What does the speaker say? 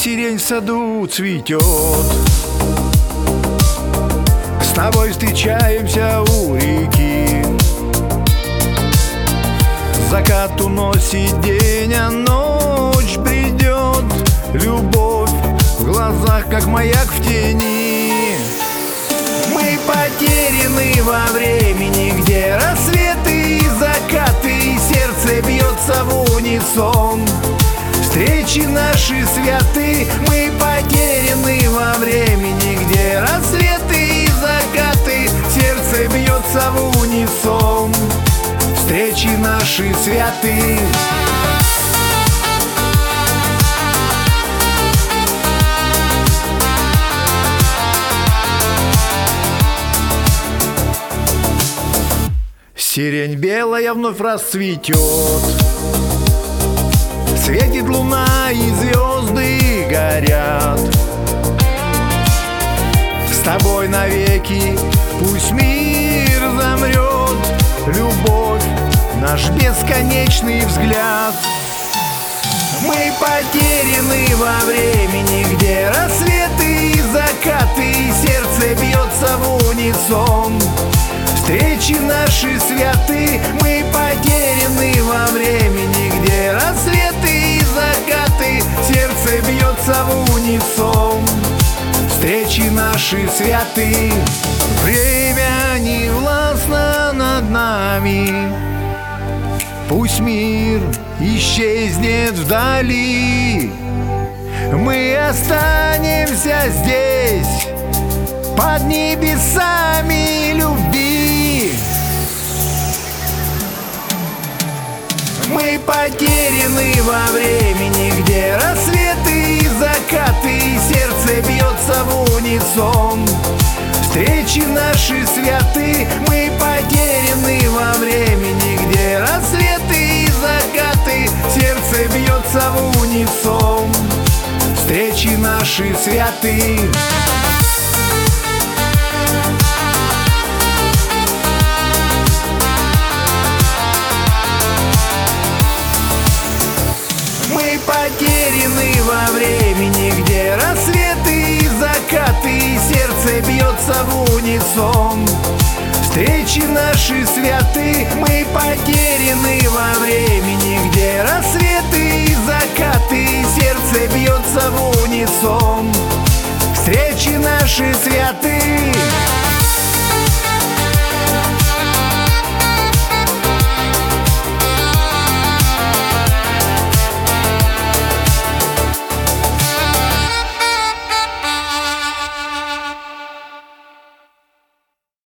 сирень в саду цветет. С тобой встречаемся у реки. Закат уносит день, а ночь придет. Любовь в глазах, как маяк в тени. Мы потеряны во времени, где рассветы и закаты, и сердце бьется в унисон. Встречи наши святы. Мы потеряны во времени, где рассветы и закаты, сердце бьется в унисон. Встречи наши святы. Сирень белая вновь расцветет. Светит луна и звезды горят. С тобой навеки пусть мир замрет. Любовь, наш бесконечный взгляд. Мы потеряны во времени, где рассветы и закаты, и сердце бьется в унисон. Встречи наши святы. Мы потеряны во времени, где рассветы и закаты, сердце бьется в унисон. Встречи наши святы. Время не властно над нами. Пусть мир исчезнет вдали. Мы останемся здесь, под небесами любви. Мы потеряны во времени, где рассветы и закаты, и сердце бьется в унисон. Встречи наши святы. Мы потеряны во времени, где рассветы и закаты, сердце бьется в унисон. Встречи наши святы. Мы потеряны во времени, где рассветы и закаты, и сердце бьется в унисон. Встречи наши святы. Мы потеряны во времени, где рассветы и закаты, и сердце бьется в унисон. Встречи наши святы.